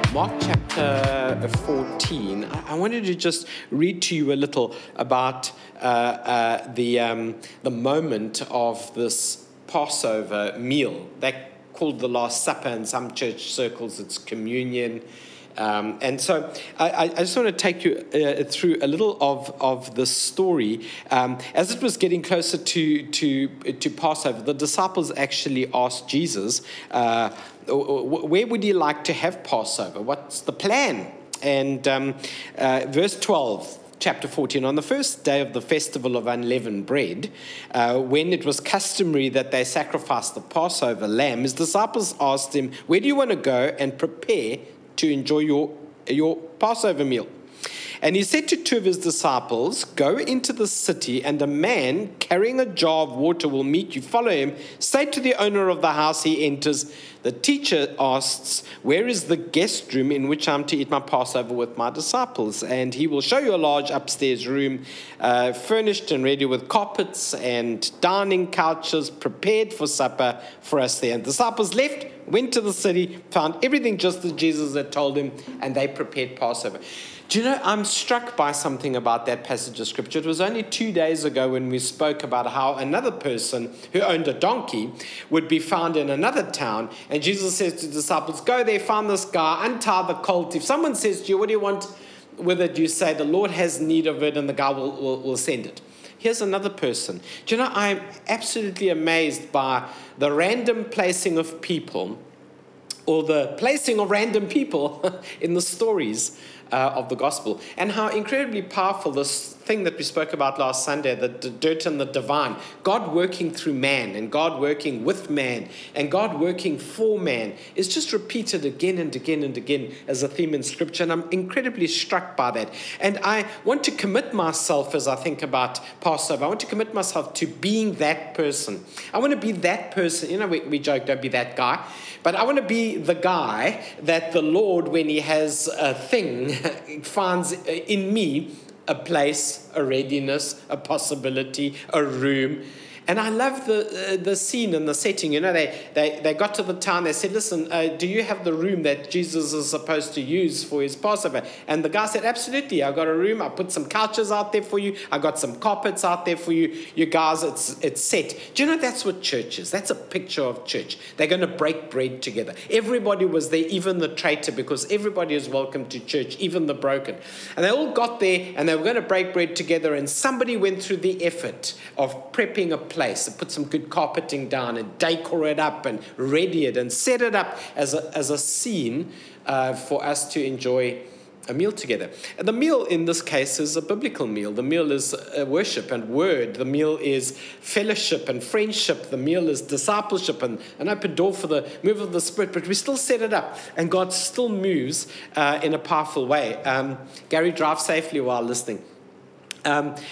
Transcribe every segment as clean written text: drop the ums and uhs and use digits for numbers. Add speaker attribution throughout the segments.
Speaker 1: Mark chapter 14, I wanted to just read to you a little about the moment of this Passover meal. They're called the Last Supper in some church circles. It's communion. And so I just want to take you through a little of the story. As it was getting closer to Passover, the disciples actually asked Jesus, where would you like to have Passover? What's the plan? And verse 12, chapter 14, on the first day of the festival of unleavened bread, when it was customary that they sacrifice the Passover lamb, his disciples asked him, where do you want to go and prepare to enjoy your Passover meal? And he said to two of his disciples, go into the city, and a man carrying a jar of water will meet you. Follow him. Say to the owner of the house he enters, the teacher asks, where is the guest room in which I'm to eat my Passover with my disciples? And he will show you a large upstairs room, furnished and ready with carpets and dining couches prepared for supper for us there. And the disciples left, went to the city, found everything just as Jesus had told him, and they prepared Passover. Do you know, I'm struck by something about that passage of scripture. It was only 2 days ago when we spoke about how another person who owned a donkey would be found in another town. And Jesus says to the disciples, go there, find this guy, untie the colt. If someone says to you, what do you want with it? You say, the Lord has need of it, and the guy will send it. Here's another person. Do you know, I'm absolutely amazed by the random placing of people, or the placing of random people in the stories of the gospel, and how incredibly powerful this thing that we spoke about last Sunday, the dirt and the divine, God working through man, and God working with man, and God working for man, is just repeated again and again and again as a theme in scripture, and I'm incredibly struck by that. And I want to commit myself, as I think about Passover, I want to commit myself to being that person. I want to be that person. You know, we joke, don't be that guy. But I want to be the guy that the Lord, when he has a thing, finds in me a place, a readiness, a possibility, a room. And I love the scene and the setting. You know, they got to the town. They said, listen, do you have the room that Jesus is supposed to use for his Passover? And the guy said, absolutely. I've got a room. I put some couches out there for you. I got some carpets out there for you. You guys, it's set. Do you know that's what church is? That's a picture of church. They're going to break bread together. Everybody was there, even the traitor, because everybody is welcome to church, even the broken. And they all got there, and they were going to break bread together, and somebody went through the effort of prepping a place, and put some good carpeting down and decor it up and ready it and set it up as a scene for us to enjoy a meal together. And the meal in this case is a biblical meal. The meal is worship and word. The meal is fellowship and friendship. The meal is discipleship and an open door for the move of the Spirit. But we still set it up, and God still moves in a powerful way. Gary, drive safely while listening. And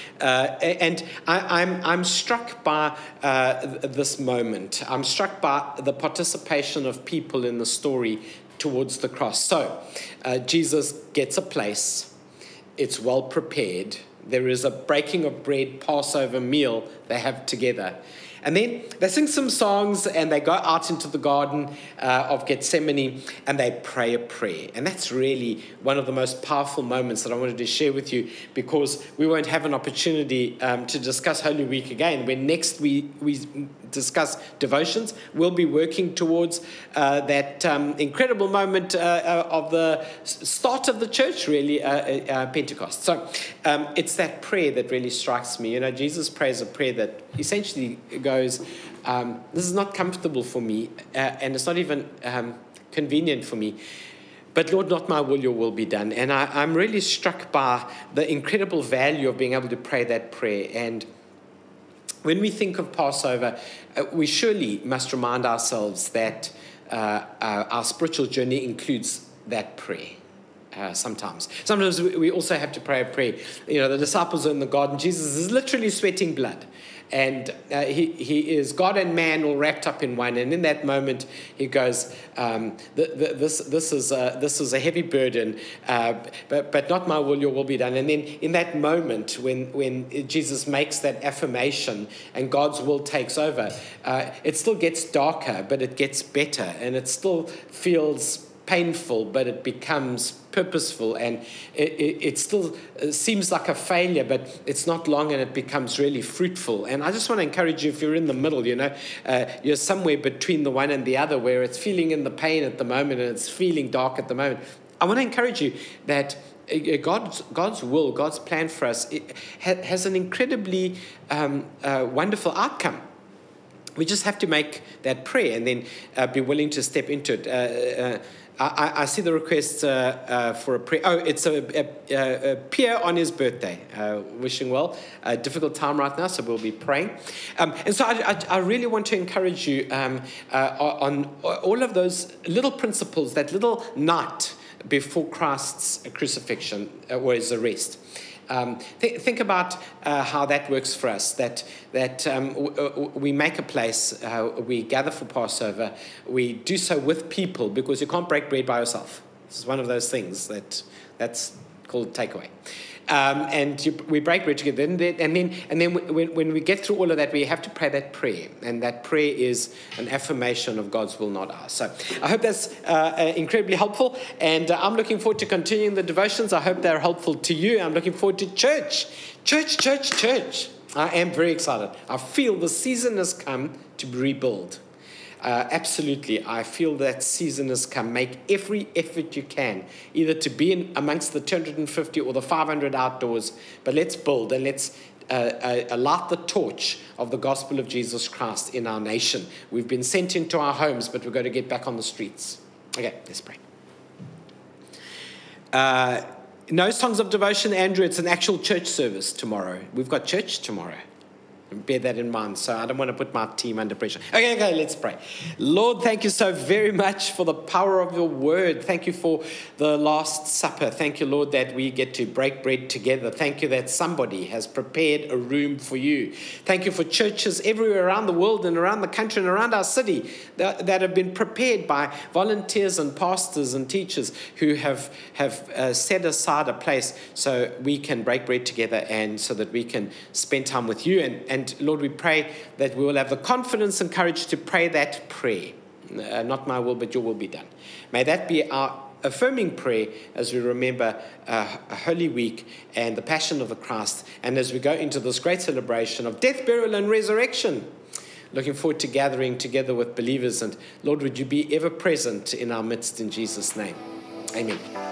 Speaker 1: I'm struck by this moment. I'm struck by the participation of people in the story towards the cross. So Jesus gets a place. It's well prepared. There is a breaking of bread, Passover meal they have together. And then they sing some songs, and they go out into the Garden of Gethsemane, and they pray a prayer. And that's really one of the most powerful moments that I wanted to share with you, because we won't have an opportunity to discuss Holy Week again. When next we discuss devotions, we'll be working towards that incredible moment of the start of the church, really, Pentecost. So it's that prayer that really strikes me. You know, Jesus prays a prayer that essentially goes, this is not comfortable for me, and it's not even convenient for me. But Lord, not my will, your will be done. And I'm really struck by the incredible value of being able to pray that prayer. And when we think of Passover, we surely must remind ourselves that our spiritual journey includes that prayer. Sometimes we also have to pray a prayer. You know, the disciples are in the garden. Jesus is literally sweating blood. And he is God and man all wrapped up in one. And in that moment, he goes, this is a heavy burden, but not my will, your will be done. And then in that moment, when Jesus makes that affirmation and God's will takes over, it still gets darker, but it gets better. And it still feels painful, but it becomes purposeful, and it still seems like a failure, but it's not long and it becomes really fruitful. And I just want to encourage you, if you're in the middle, you're somewhere between the one and the other, where it's feeling in the pain at the moment and it's feeling dark at the moment. I want to encourage you that God's will, God's plan for us, it has an incredibly wonderful outcome. We just have to make that prayer and then be willing to step into it. I see the request for a prayer. Oh, it's a Pierre on his birthday. Wishing well. A difficult time right now, so we'll be praying. And so I really want to encourage you on all of those little principles, that little night before Christ's crucifixion or his arrest. Think about how that works for us, that we make a place, we gather for Passover, we do so with people, because you can't break bread by yourself. This is one of those things that's called takeaway. We break bread together, and then when we get through all of that, we have to pray that prayer, and that prayer is an affirmation of God's will, not ours. So I hope that's incredibly helpful, and I'm looking forward to continuing the devotions. I hope they're helpful to you. I'm looking forward to church. I am very excited. I feel the season has come to rebuild. Absolutely, I feel that season has come. Make every effort you can, either to be in amongst the 250 or the 500 outdoors, but let's build and let's light the torch of the gospel of Jesus Christ in our nation. We've been sent into our homes, but we're going to get back on the streets. Okay, let's pray. No songs of devotion, Andrew. It's an actual church service tomorrow. We've got church tomorrow. Bear that in mind. So I don't want to put my team under pressure. Okay, let's pray. Lord, thank you so very much for the power of your word. Thank you for the Last Supper. Thank you, Lord, that we get to break bread together. Thank you that somebody has prepared a room for you. Thank you for churches everywhere around the world and around the country and around our city that have been prepared by volunteers and pastors and teachers who have set aside a place so we can break bread together and so that we can spend time with you. And Lord, we pray that we will have the confidence and courage to pray that prayer. Not my will, but your will be done. May that be our affirming prayer as we remember a Holy Week and the Passion of the Christ, and as we go into this great celebration of death, burial, and resurrection. Looking forward to gathering together with believers. And Lord, would you be ever present in our midst in Jesus' name. Amen.